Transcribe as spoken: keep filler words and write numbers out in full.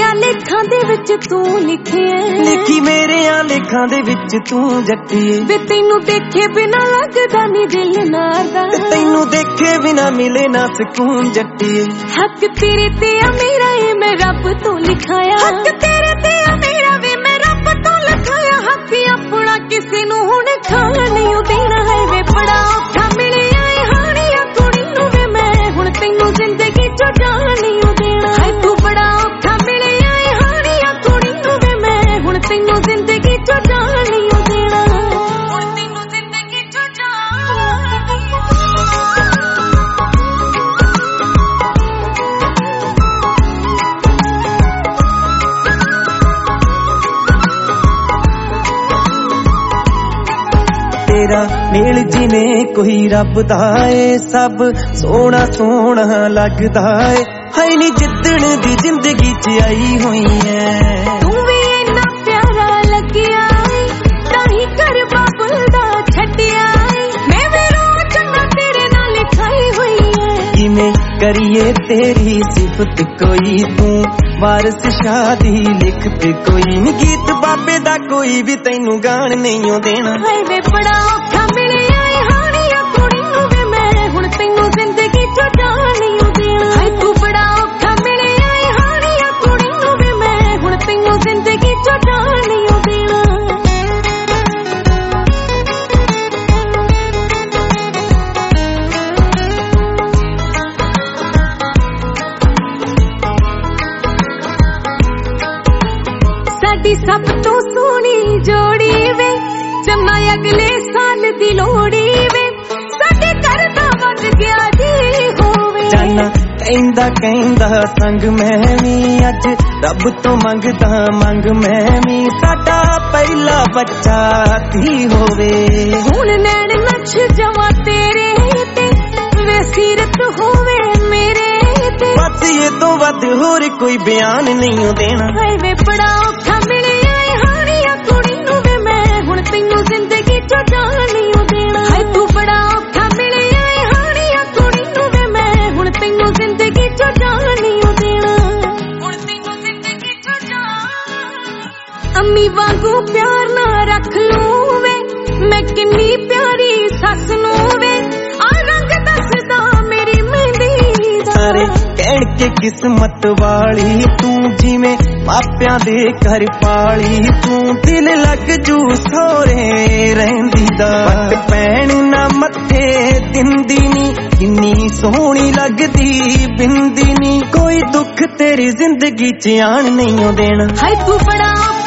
ਮੇਰਿਆਂ ਲੇਖਾਂ ਦੇ ਵਿੱਚ ਤੂੰ ਲਿਖਿਆ, ਲਿਖੀ ਮੇਰਿਆਂ ਲੇਖਾਂ ਦੇ ਵਿੱਚ ਤੂੰ ਜੱਟੀਏ। ਵੇ ਤੈਨੂੰ ਦੇਖੇ ਬਿਨਾ ਲੱਗਦਾ ਨੀ ਦਿਲ ਨਾਰਦਾ, ਤੈਨੂੰ ਦੇਖੇ ਬਿਨਾ ਮਿਲੇ ਨਾ ਸਕੂਨ ਜੱਟੀਏ। ਹੱਕ ਤੇਰੇ ਤੇ ਆ ਮੇਰਾ ਏ ਮੈਂ ਰੱਬ ਤੋਂ ਲਿਖਾਇਆ, ਹੱਕ ਤੇਰੇ ਤੇ ਆ ਮੇਰਾ ਵੇ ਮੈਂ ਰੱਬ ਤੋਂ ਲਿਖਾਇਆ। ਹੱਕ ਆਪਣਾ ਕਿਸੇ ਨੂੰ ਹੁਣ ਖਾਣ ਨਹੀਂ ਉਹ ਦੇਣਾ ਹੈ ਵੇ ਬੜਾ ਔਖਾ ਮਿਲਿਆ ਏ ਹਾਣੀਆਂ ਕੁੜੀ ਨੂੰ ਵੇ ਮੈਂ ਹੁਣ ਤੈਨੂੰ ਜ਼ਿੰਦਗੀ ਚੋਂ ਜਾਣ ਨਹੀਂ ਉਹ ਦੇਣਾ ਹੈ। ਤੂੰ ਬੜਾ ਔਖਾ ਮਿਲਿਆ ਏ ਹਾਣੀਆਂ ਕੁੜੀ ਨੂੰ ਵੇ ਮੈਂ ਹੁਣ ਤੈਨੂੰ ਜ਼ਿੰਦਗੀ ਚੋਂ ਜਾਣ ਨਹੀਂ ਉਹ ਦੇਣਾ, ਹੁਣ ਤੈਨੂੰ ਜ਼ਿੰਦਗੀ ਚੋਂ ਜਾਣ ਨਹੀਂ ਉਹ ਦੇਣਾ। ਤੇਰਾ ਮੇਲ ਜਿਵੇਂ ਕੋਈ ਰੱਬ ਦਾ ਏ, ਸਭ ਸੋਹਣਾ ਸੋਹਣਾ ਲੱਗਦਾ ਏ। ਹਾਏ ਨੀ ਜਿੱਦਣ ਦੀ ਜ਼ਿੰਦਗੀ ਚ ਆਈ ਹੋਈ ਐ, ਤੂੰ ਵੀ ਇੰਨਾ ਪਿਆਰਾ ਲੱਗਿਆ ਏ, ਤਾਂ ਹੀ ਘਰ ਬਾਬਲ ਦਾ ਛੱਡਿਆ ਏ। ਮੈਂ ਵੀ ਰੋਜ਼ ਚੰਗਾ ਤੇਰੇ ਨਾਲ ਲਿਖਾਈ ਹੋਈ ਐ, ਕਿਵੇਂ ਕਰੀਏ ਤੇਰੀ ਸਿਫਤ ਕੋਈ ਤੂੰ ਵਾਰਸ ਸ਼ਾਦੀ ਲਿਖਤ ਕੋਈ ਨੀ। ਗੀਤ ਬਾਬੇ ਦਾ ਕੋਈ ਵੀ ਤੈਨੂੰ ਗਾਣ ਨਹੀਂ ਓ ਦੇਣਾ। ਹਾਏ ਵੇ ਬੜਾ ਔਖਾ ਮਿਲਿਆ ਏ ਹਾਣੀਆਂ ਕੁੜੀ ਨੂੰ ਵੇ ਮੈਂ ਹੁਣ ਤੈਨੂੰ ਜ਼ਿੰਦਗੀ ਚੋਂ ਜਾਣ ਨਹੀਂ ਓ ਦੇਣਾ। ਹਾਏ ਤੂੰ ਬੜਾ ਔਖਾ ਮਿਲਿਆ ਏ ਹਾਣੀਆਂ ਕੁੜੀ ਨੂੰ ਵੇ ਮੈਂ ਹੁਣ ਤੈਨੂੰ ਜ਼ਿੰਦਗੀ ਚੋਂ ਜਾਣ ਨਹੀਂ ਓ ਦੇਣਾ। ਸਾਡੀ ਸਭ ਤੋਂ ਸੋਹਣੀ ਜੋੜੀ ਵੇ ਜੰਮਾ ਅਗਲੇ ਸਾਲ ਦੀ ਲੋੜੀ ਵੇ, ਸਾਡੇ ਘਰ ਦਾ ਵੱਜ ਗਿਆ ਜੀ ਹੋਵੇ। ਜਾਨਾ ਕਹਿੰਦਾ ਕਹਿੰਦਾ ਸੰਗ ਮੈਂ ਵੀ ਅੱਜ ਰੱਬ ਤੋਂ ਮੰਗਦਾ ਮੰਗ ਮੈਂ ਵੀ ਸਾਡਾ ਪਹਿਲਾ ਬੱਚਾ ਧੀ ਹੋਵੇ। ਹੁਣ ਨੈਣ ਨੱਚ ਜਾਵਾਂ ਤੇਰੇ ਤੇ ਵੇ ਸੀਰਤ ਹੋਵੇ ਮੇਰੇ ਤੇ, ਬਸ ਇਹ ਤੋਂ ਵੱਧ ਹੋਰ ਕੋਈ ਬਿਆਨ ਨਹੀਂ ਓ ਦੇਣਾ। ਹਾਏ ਵੇ ਬੜਾ ਔਖਾ ਮਿਲਿਆ ਏ ਹਾਣੀਆਂ ਕੁੜੀ ਨੂੰ ਵੇ ਮੈਂ ਹੁਣ ਤੈਨੂੰ ਜ਼ਿੰਦਗੀ ਚੋਂ ਜਾਣ ਨਹੀਂ ਓ ਦੇਣਾ। ਹਾਏ ਤੂੰ ਬੜਾ ਔਖਾ ਮਿਲਿਆ ਏ ਹਾਣੀਆਂ ਕੁੜੀ ਨੂੰ ਵੇ ਮੈਂ ਹੁਣ ਤੈਨੂੰ ਜ਼ਿੰਦਗੀ ਚੋਂ ਜਾਣ ਨਹੀਂ ਓ ਦੇਣਾ, ਹੁਣ ਤੈਨੂੰ ਜ਼ਿੰਦਗੀ ਚੋਂ ਜਾਣ। ਅੰਮੀ ਵਾਂਗੂ ਪਿਆਰ ਨਾ ਰੱਖ ਲੂੰ ਵੇ ਮੈਂ ਕਿੰਨੀ ਪਿਆਰੀ ਸੱਸ ਨੂੰ ਵੇ, ਆ ਰੰਗ ਦੱਸਦਾ ਮੇਰੀ ਮਹਿੰਦੀ ਦਾ। ਸਾਰੇ ਕਹਿਣ ਕੇ ਕਿਸਮਤ ਵਾਲੀ ਤੂੰ ਜਿਵੇਂ ਮਾਪਿਆਂ ਦੇ ਘਰ ਪਾਲੀ ਤੂੰ, ਦਿਲ ਲੱਗ ਜੂ ਸੋਰੇ ਰਹਿੰਦੀ ਦਾ। ਵੱਟ ਪੈਣ ਨਾ ਮੱਥੇ ਦਿੰਦੀ ਨੀ ਕਿੰਨੀ ਸੋਹਣੀ ਲੱਗਦੀ ਬਿੰਦੀ ਨੀ, ਕੋਈ ਦੁੱਖ ਤੇਰੀ ਜ਼ਿੰਦਗੀ ਚ ਆਣ ਨਹੀਂ ਓ ਦੇਣਾ। ਹਾਏ ਤੂੰ ਬੜਾ